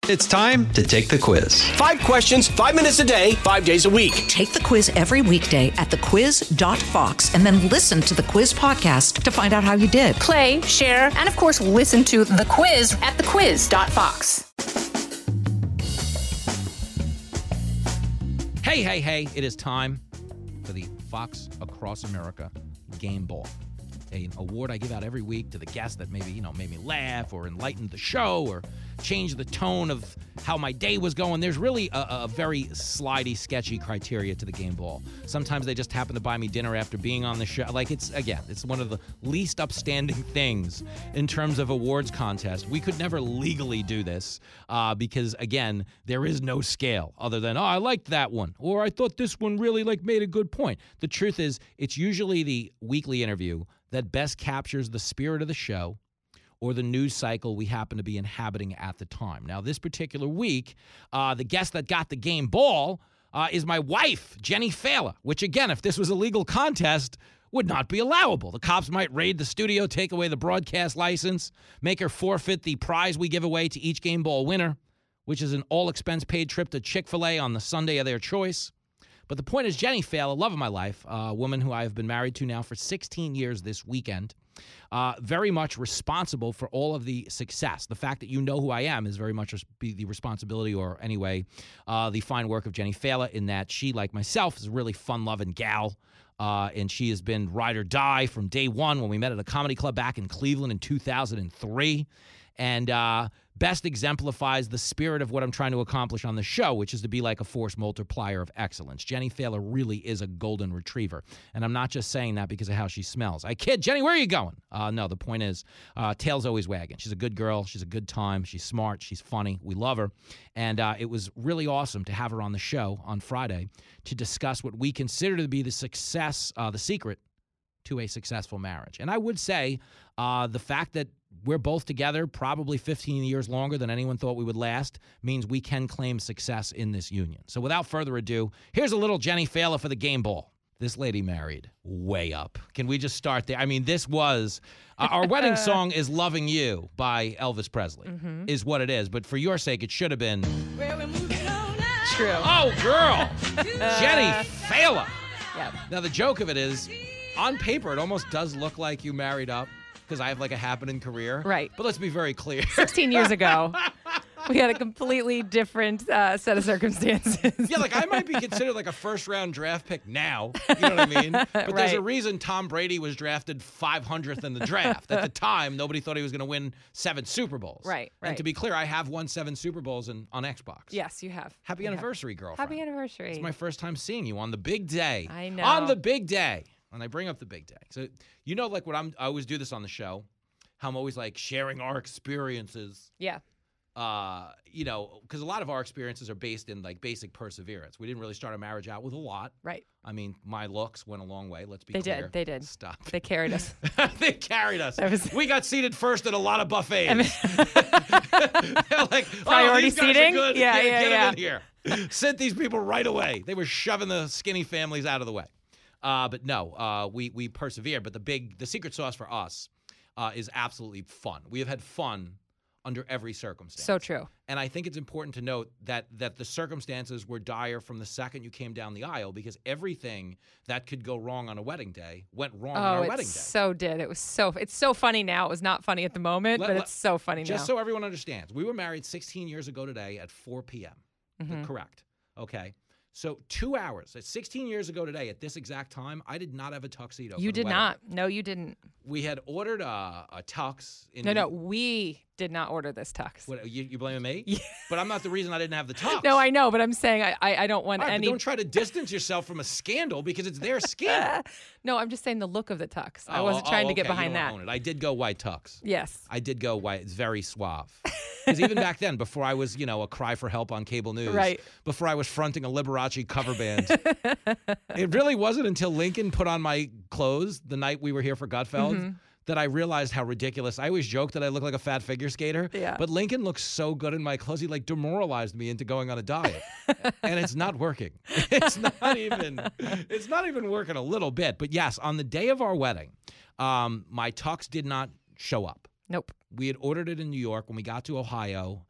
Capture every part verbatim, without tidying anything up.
It's time to take the quiz. Five questions, five minutes a day, five days a week. Take the quiz every weekday at the quiz dot fox and then listen to the quiz podcast to find out how you did. Play, share, and of course, listen to the quiz at the quiz dot fox. Hey, hey, hey, it is time for the Fox Across America Game Ball. An award I give out every week to the guest that maybe, you know, made me laugh or enlightened the show or changed the tone of how my day was going. There's really a, a very slidey, sketchy criteria to the game ball. Sometimes they just happen to buy me dinner after being on the show. Like, it's, again, it's one of the least upstanding things in terms of awards contest. We could never legally do this uh, because, again, there is no scale other than, oh, I liked that one, or I thought this one really, like, made a good point. The truth is, it's usually the weekly interview that best captures the spirit of the show or the news cycle we happen to be inhabiting at the time. Now, this particular week, uh, the guest that got the game ball uh, is my wife, Jenny Fela, which, again, if this was a legal contest, would not be allowable. The cops might raid the studio, take away the broadcast license, make her forfeit the prize we give away to each game ball winner, which is an all-expense-paid trip to Chick-fil-A on the Sunday of their choice. But the point is, Jenny Fela, love of my life, a woman who I have been married to now for sixteen years this weekend, uh, very much responsible for all of the success. The fact that you know who I am is very much res- the responsibility, or anyway, uh, the fine work of Jenny Fela, in that she, like myself, is a really fun-loving gal. Uh, and she has been ride or die from day one when we met at a comedy club back in Cleveland in two thousand three. And uh, best exemplifies the spirit of what I'm trying to accomplish on the show, which is to be like a force multiplier of excellence. Jenny Fela really is a golden retriever. And I'm not just saying that because of how she smells. I kid. Jenny, where are you going? Uh, no, the point is, uh, tail's always wagging. She's a good girl. She's a good time. She's smart. She's funny. We love her. And uh, it was really awesome to have her on the show on Friday to discuss what we consider to be the success, uh, the secret to a successful marriage. And I would say uh, the fact that we're both together probably fifteen years longer than anyone thought we would last means we can claim success in this union. So without further ado, here's a little Jenny Fela for the game ball. This lady married way up. Can we just start there? I mean, this was, uh, our wedding song is Loving You by Elvis Presley, mm-hmm. is what it is. But for your sake, it should have been... True. Oh, girl. Jenny Fela. Yep. Now, the joke of it is, on paper, it almost does look like you married up, because I have like a happening career. Right. But let's be very clear. sixteen years ago, we had a completely different uh, set of circumstances. Yeah, like I might be considered like a first round draft pick now. You know what I mean? But right. There's a reason Tom Brady was drafted five hundredth in the draft. At the time, nobody thought he was going to win seven Super Bowls. Right, right. And to be clear, I have won seven Super Bowls in, on Xbox. Yes, you have. Happy you anniversary, have. girlfriend. Happy anniversary. It's my first time seeing you on the big day. I know. On the big day. And I bring up the big day. So, you know, like what I'm, I always do this on the show. How I'm always like sharing our experiences. Yeah. Uh, you know, because a lot of our experiences are based in like basic perseverance. We didn't really start our marriage out with a lot. Right. I mean, my looks went a long way. Let's be they clear. They did. They did. Stop. They carried us. They carried us. Was... We got seated first at a lot of buffets. I mean... like, priority oh, these guys seating. Are good. Yeah, get, yeah, get yeah. them in here. Sent these people right away. They were shoving the skinny families out of the way. Uh, but no, uh, we we persevered. But the big, the secret sauce for us uh, is absolutely fun. We have had fun under every circumstance. So true. And I think it's important to note that that the circumstances were dire from the second you came down the aisle, because everything that could go wrong on a wedding day went wrong oh, on our it wedding day. so did. It was so, it's so funny now. It was not funny at the moment, Let, but let, it's so funny just now. Just so everyone understands, we were married sixteen years ago today at four p.m. Mm-hmm. Correct. Okay. So two hours, at sixteen years ago today, at this exact time, I did not have a tuxedo. You for the did wedding. not. No, you didn't. We had ordered a, a tux. In no, no, we did not order this tux. What, you, you blaming me? Yeah. But I'm not the reason I didn't have the tux. No, I know, but I'm saying I, I, I don't want All right, any. But don't try to distance yourself from a scandal because it's their scandal. No, I'm just saying the look of the tux. I Oh, wasn't oh, trying to okay, get behind you don't that. own it. I did go white tux. Yes. I did go white. It's very suave. Because even back then, before I was, you know, a cry for help on cable news, right. before I was fronting a Liberace cover band, it really wasn't until Lincoln put on my clothes the night we were here for Gutfeld mm-hmm. that I realized how ridiculous. I always joke that I look like a fat figure skater, yeah. but Lincoln looks so good in my clothes, he like demoralized me into going on a diet. And it's not working. It's not even, it's not even working a little bit. But yes, on the day of our wedding, um, my tux did not show up. Nope. We had ordered it in New York. When we got to Ohio,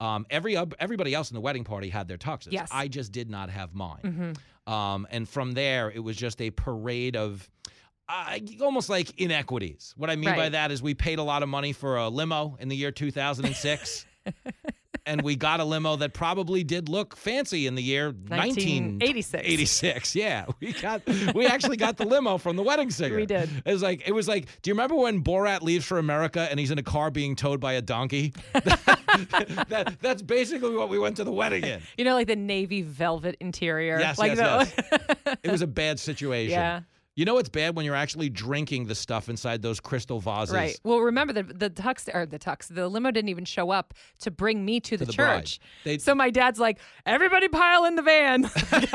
Um, every everybody else in the wedding party had their tuxes. Yes. I just did not have mine. Mm-hmm. Um, and from there, it was just a parade of uh, almost like inequities. What I mean Right. by that is we paid a lot of money for a limo in the year two thousand six. And we got a limo that probably did look fancy in the year nineteen eighty-six. eighty-six, yeah. We got we actually got the limo from the wedding singer. We did. It was like it was like. Do you remember when Borat leaves for America and he's in a car being towed by a donkey? that, that that's basically what we went to the wedding in. You know, like the navy velvet interior. Yes, like yes, the- yes. It was a bad situation. Yeah. You know it's bad when you're actually drinking the stuff inside those crystal vases. Right. Well, remember the the tux or the tux, the limo didn't even show up to bring me to, the, the bride. church. They- so my dad's like, everybody pile in the van.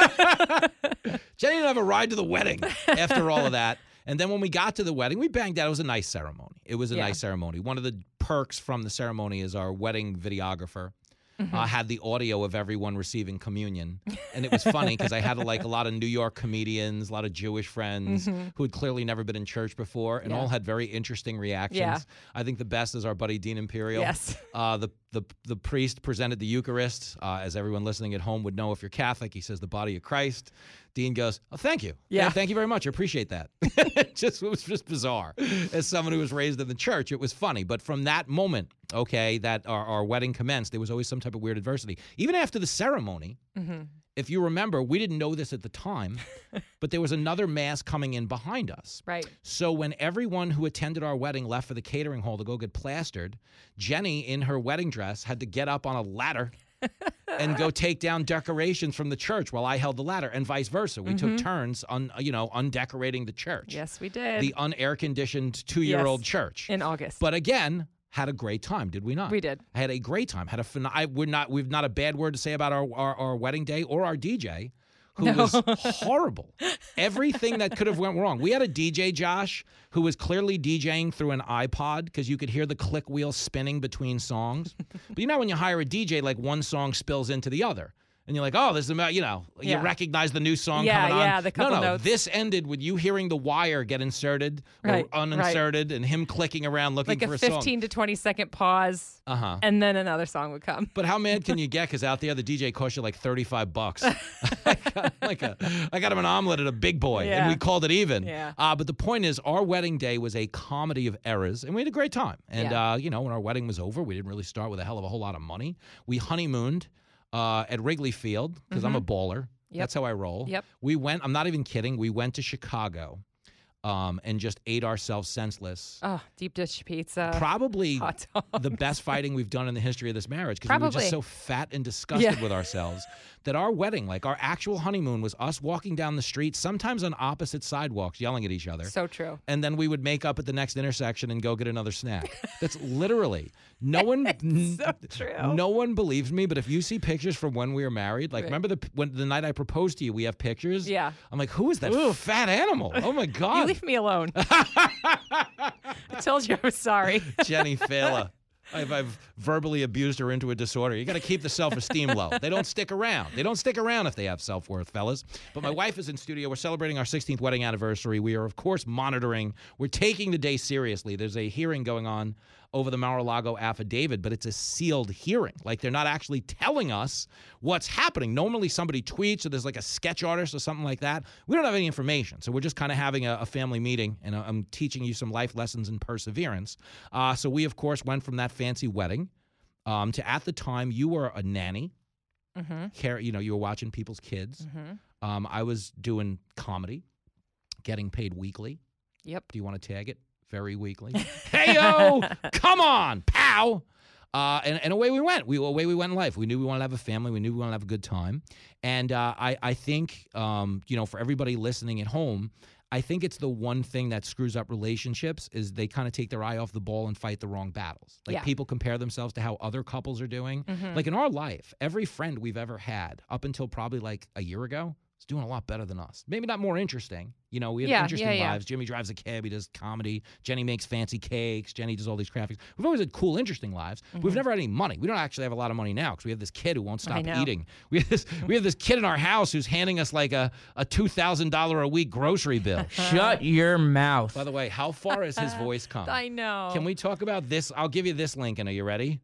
Jenny didn't have a ride to the wedding after all of that. And then when we got to the wedding, we banged out. It was a nice ceremony. It was a Yeah. nice ceremony. One of the perks from the ceremony is our wedding videographer Mm-hmm. uh, had the audio of everyone receiving communion. And it was funny because I had like a lot of New York comedians, a lot of Jewish friends who had clearly never been in church before and Mm-hmm. Yeah. all had very interesting reactions. Yeah. I think the best is our buddy Dean Imperial. Yes. Uh, the, the, the priest presented the Eucharist. Uh, as everyone listening at home would know if you're Catholic, he says the body of Christ. Dean goes, oh, thank you. Yeah. Thank you very much. I appreciate that. it, just, it was just bizarre. As someone who was raised in the church, it was funny. But from that moment, okay, that our, our wedding commenced, there was always some type of weird adversity. Even after the ceremony, Mm-hmm. if you remember, we didn't know this at the time, but there was another mass coming in behind us. Right. So when everyone who attended our wedding left for the catering hall to go get plastered, Jenny, in her wedding dress, had to get up on a ladder and go take down decorations from the church while I held the ladder, and vice versa. We took turns on, you know, undecorating the church. Yes, we did. The unair-conditioned two-year-old Yes. church. in August. But again, had a great time, did we not? We did. I had a great time. Had a phen- I, we're not we've not a bad word to say about our our, our wedding day or our D J, who No. was horrible. Everything that could have went wrong. We had a D J, Josh, who was clearly DJing through an iPod because you could hear the click wheel spinning between songs. But you know when you hire a D J, like one song spills into the other. And you're like, oh, this is about, you know, Yeah. you recognize the new song Yeah, coming on. yeah, the couple no, no, notes. this ended with you hearing the wire get inserted or Right, uninserted and him clicking around looking like for a a song. fifteen to twenty second pause, Uh-huh. and then another song would come. But how mad can you get? Because out there, the D J costs you like thirty-five bucks. I got like a, I got him an omelet at a Big Boy, and Yeah. we called it even. Yeah. Uh, but the point is, our wedding day was a comedy of errors, and we had a great time. And, Yeah. uh, you know, when our wedding was over, we didn't really start with a hell of a whole lot of money. We honeymooned uh, at Wrigley Field because I'm a baller. Yep. That's how I roll. Yep. We went, I'm not even kidding, we went to Chicago um, and just ate ourselves senseless. Oh, deep dish pizza. Probably hot dogs. the best fighting we've done in the history of this marriage because we were just Probably. so fat and disgusted Yeah. with ourselves that our wedding, like our actual honeymoon, was us walking down the street, sometimes on opposite sidewalks, yelling at each other. So true. And then we would make up at the next intersection and go get another snack. That's literally no one. n- so true. No one believes me, but if you see pictures from when we were married, like Right. remember the when the night I proposed to you, we have pictures. Yeah. I'm like, who is that fat animal? Oh my You god, leave me alone. I told you I was sorry. Jenny Fela. I've, I've verbally abused her into a disorder. You got to keep the self-esteem low. They don't stick around. They don't stick around if they have self-worth, fellas. But my wife is in studio. We're celebrating our sixteenth wedding anniversary. We are, of course, monitoring. We're taking the day seriously. There's a hearing going on over the Mar-a-Lago affidavit, but it's a sealed hearing. Like, they're not actually telling us what's happening. Normally, somebody tweets or there's like a sketch artist or something like that. We don't have any information. So we're just kind of having a, a family meeting, and I'm teaching you some life lessons in perseverance. Uh, so we, of course, went from that fancy wedding um, to, at the time, you were a nanny. Mm-hmm. Care, you know, you were watching people's kids. Mm-hmm. Um, I was doing comedy, getting paid weekly. Yep. Do you want to tag it? Very weekly. Hey-yo! Come on, pow! Uh, and, and away we went. We away we went in life. We knew we wanted to have a family. We knew we wanted to have a good time. And uh, I, I think, um, you know, for everybody listening at home, I think it's the one thing that screws up relationships is they kind of take their eye off the ball and fight the wrong battles. Like Yeah. people compare themselves to how other couples are doing. Like in our life, every friend we've ever had up until probably like a year ago is doing a lot better than us. Maybe not more interesting. You know, we have Yeah, interesting yeah, yeah. lives. Jimmy drives a cab. He does comedy. Jenny makes fancy cakes. Jenny does all these graphics. We've always had cool, interesting lives. We've never had any money. We don't actually have a lot of money now because we have this kid who won't stop know. eating. We have this we have this kid in our house who's handing us like a, a two thousand dollars a week grocery bill. Shut your mouth. By the way, how far has his voice come? I know. Can we talk about this? I'll give you this, Lincoln. Are you ready? Stop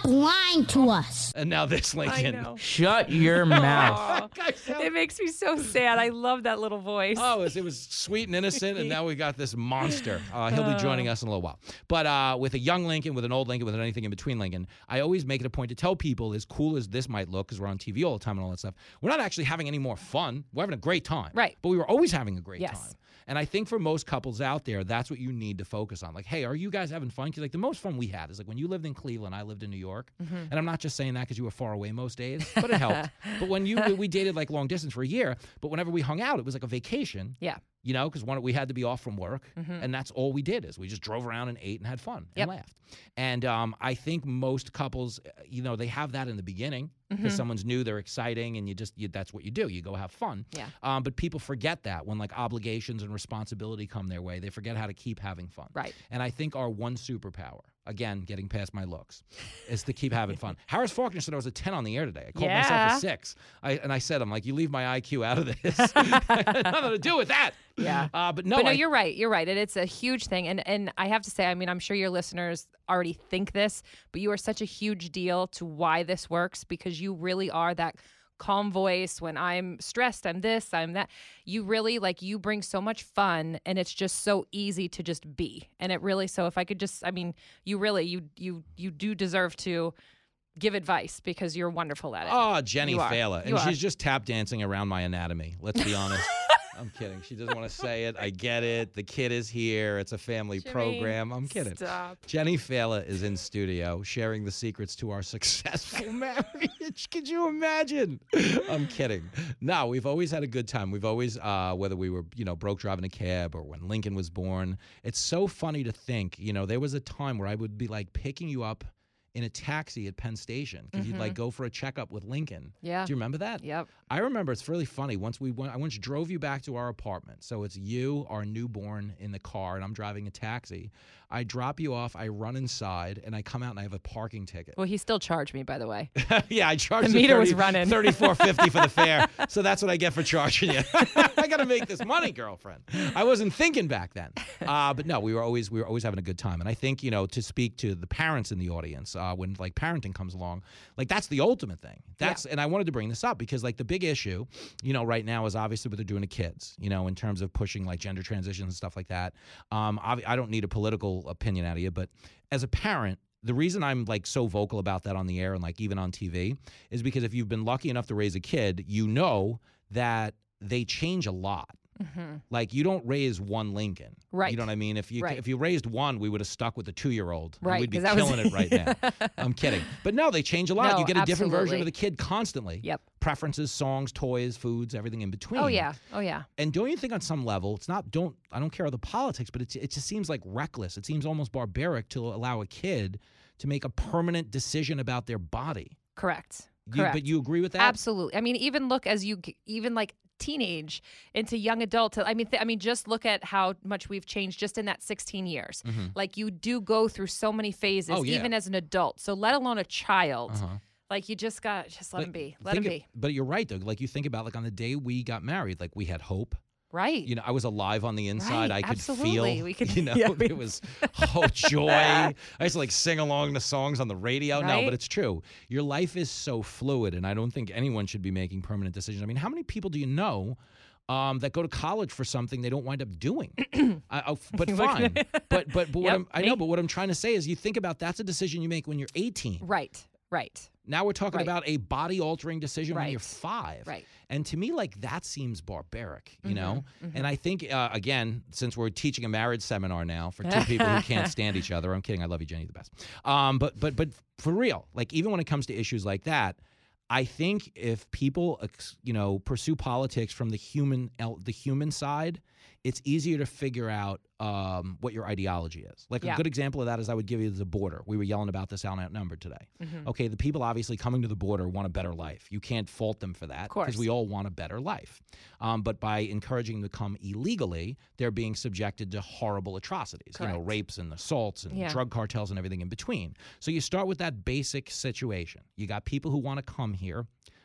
Stop lying to us. And now this I Lincoln. know. Shut your mouth. Aw, it makes me so sad. I love that little voice. Oh, it was, it was sweet and innocent, and now we got this monster. Uh, he'll be joining us in a little while. But uh, with a young Lincoln, with an old Lincoln, with anything in between Lincoln, I always make it a point to tell people, as cool as this might look, because we're on T V all the time and all that stuff, we're not actually having any more fun. We're having a great time. Right. But we were always having a great Yes. time. And I think for most couples out there, that's what you need to focus on. Like, hey, are you guys having fun? Because like the most fun we had is like when you lived in Cleveland, I lived in New York. Mm-hmm. And I'm not just saying that because you were far away most days, but it helped. But when you we dated like long distance for a year, but whenever we hung out, it was like a vacation. Yeah. You know, because we had to be off from work, Mm-hmm. and that's all we did is we just drove around and ate and had fun Yep. and laughed. And um, I think most couples, uh, you know, they have that in the beginning because Mm-hmm. someone's new, they're exciting, and you just you, that's what you do. You go have fun. Yeah. Um, but people forget that when like obligations and responsibility come their way, they forget how to keep having fun. Right. And I think our one superpower, again, getting past my looks, is to keep having fun. Harris Faulkner said I was a ten on the air today. I called myself Yeah. a six. I, and I said, I'm like, you leave my I Q out of this. Nothing to do with that. Yeah. Uh, but no, but no, I- you're right. You're right. And it's a huge thing. And and I have to say, I mean, I'm sure your listeners already think this, but you are such a huge deal to why this works because you really are that calm voice. When I'm stressed, I'm this, I'm that. You really like you bring so much fun, and it's just so easy to just be. And it really. So if I could just, I mean, you really, you you you do deserve to give advice because you're wonderful at it. Oh, Jenny You are. Fela. You And are. she's just tap dancing around my anatomy. Let's be honest. I'm kidding. She doesn't want to say it. I get it. The kid is here. It's a family Jimmy, program. I'm kidding. Stop. Jenny Fela is in studio sharing the secrets to our successful marriage. Could you imagine? I'm kidding. No, we've always had a good time. We've always, uh, whether we were, you know, broke driving a cab or when Lincoln was born. It's so funny to think, you know, there was a time where I would be like picking you up in a taxi at Penn Station because you'd like go for a checkup with Lincoln. Yeah. Do you remember that? Yep. I remember. It's really funny. Once we went, I once drove you back to our apartment. So it's you, our newborn, in the car, and I'm driving a taxi. I drop you off. I run inside, and I come out, and I have a parking ticket. Well, he still charged me, by the way. Yeah, I charged The you meter was thirty running. thirty-four fifty for the fare. So that's what I get for charging you. I got to make this money, girlfriend. I wasn't thinking back then. Uh, but no, we were always we were always having a good time. And I think, you know, to speak to the parents in the audience, uh, when like parenting comes along, like that's the ultimate thing. That's and I wanted to bring this up because like the big issue, you know, right now is obviously what they're doing to kids, you know, in terms of pushing like gender transitions and stuff like that. Um, obvi- I don't need a political opinion out of you, but as a parent, the reason I'm like so vocal about that on the air and like even on T V is because if you've been lucky enough to raise a kid, you know that they change a lot. Mm-hmm. Like you don't raise one Lincoln, Right. You know what I mean? If you Right. if you raised one, we would have stuck with the two-year-old. and Right, we'd be 'cause that was- killing it right now. I'm kidding, but no, they change a lot. No, You get a different version absolutely. of the kid constantly. Yep. Preferences, songs, toys, foods, everything in between. Oh yeah. Oh yeah. And don't you think on some level, it's not, don't, I don't care the politics, but it's, it just seems like reckless. It seems almost barbaric to allow a kid to make a permanent decision about their body. Correct. You, Correct. but you agree with that? Absolutely. I mean, even look as you g- even like teenage into young adult. I mean, th- I mean, just look at how much we've changed just in that sixteen years. Like you do go through so many phases, Mm-hmm. Oh, yeah. even as an adult. So let alone a child. Uh-huh. Like you just got just let But him be. Let him think be. of- But you're right, though. Like you think about like on the day we got married, like we had hope. Right. You know, I was alive on the inside. Right, I could absolutely. feel, We could- you know, yeah, we- it was oh joy. I used to like sing along the songs on the radio. No, Right? but it's true. Your life is so fluid, and I don't think anyone should be making permanent decisions. I mean, how many people do you know um, that go to college for something they don't wind up doing? I, oh, but fine. But but but what Yep, I'm, I me. know. But what I'm trying to say is, you think about that's a decision you make when you're eighteen. Right. Right. Now we're talking Right. about a body-altering decision when Right. you're five. Right. And to me, like, that seems barbaric, you Mhm, know? mhm. And I think, uh, again, since we're teaching a marriage seminar now for two people who can't stand each other, I'm kidding. I love you, Jenny, the best. Um, but, but, but for real, like, even when it comes to issues like that, I think if people, ex- you know, pursue politics from the human, el- the human side, it's easier to figure out um, what your ideology is. Like Yeah. a good example of that is I would give you the border. We were yelling about this out outnumbered today. Mhm. Okay, the people obviously coming to the border want a better life. You can't fault them for that course. because we all want a better life. Um, but by encouraging them to come illegally, they're being subjected to horrible atrocities. You know, Correct. rapes and assaults and Yeah. drug cartels and everything in between. So you start with that basic situation. You got people who want to come here.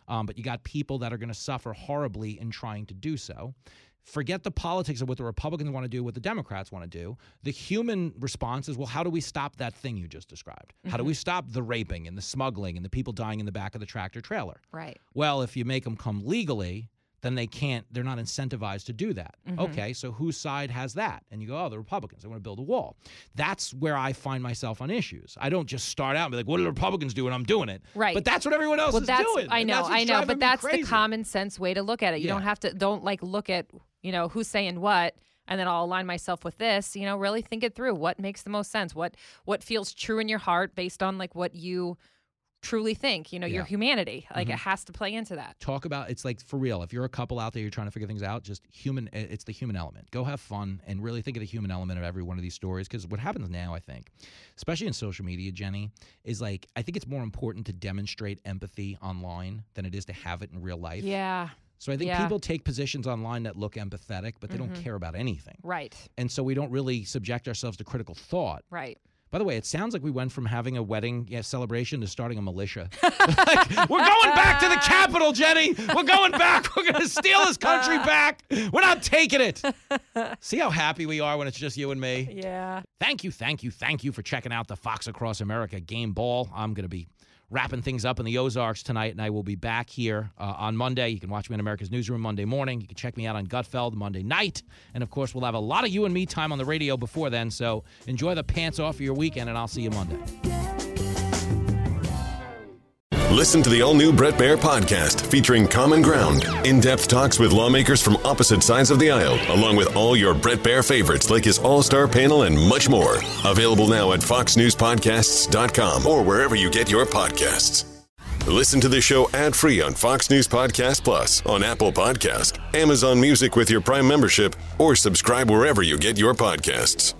Um, but you got people that are going to suffer horribly in trying to do so. Forget the politics of what the Republicans want to do, what the Democrats want to do. The human response is, well, how do we stop that thing you just described? Mm-hmm. How do we stop the raping and the smuggling and the people dying in the back of the tractor trailer? Right. Well, if you make them come legally, then they can't, they're not incentivized to do that. Mm-hmm. Okay, so whose side has that? And you go, oh, the Republicans, they want to build a wall. That's where I find myself on issues. I don't just start out and be like, what do the Republicans do? And I'm doing it. Right. But that's what everyone else well, is that's, doing. I know, I know, but that's crazy. the common sense way to look at it. You yeah. don't have to, don't like look at, you know, who's saying what, and then I'll align myself with this. You know, really think it through. What makes the most sense? What what feels true in your heart based on like what you truly think, you know, yeah. your humanity. Like mm-hmm. it has to play into that. Talk about, it's like for real. If you're a couple out there, you're trying to figure things out, just human, it's the human element. Go have fun and really think of the human element of every one of these stories. Because what happens now, I think, especially in social media, Jenny, is like, I think it's more important to demonstrate empathy online than it is to have it in real life. Yeah. So I think yeah. people take positions online that look empathetic, but they mm-hmm. don't care about anything. Right. And so we don't really subject ourselves to critical thought. Right. By the way, it sounds like we went from having a wedding yeah, celebration to starting a militia. Like, we're going back to the Capitol, Jenny. We're going back. We're going to steal this country back. We're not taking it. See how happy we are when it's just you and me? Yeah. Thank you, thank you, thank you for checking out the Fox Across America Game Ball. I'm going to be wrapping things up in the Ozarks tonight, and I will be back here uh, on Monday. You can watch me on America's Newsroom Monday morning. You can check me out on Gutfeld Monday night. And, of course, we'll have a lot of you and me time on the radio before then, so enjoy the pants off of your weekend, and I'll see you Monday. Listen to the all-new Bret Baier podcast featuring Common Ground, in-depth talks with lawmakers from opposite sides of the aisle, along with all your Bret Baier favorites like his all-star panel and much more. Available now at fox news podcasts dot com or wherever you get your podcasts. Listen to the show ad-free on Fox News Podcast Plus, on Apple Podcast, Amazon Music with your Prime membership, or subscribe wherever you get your podcasts.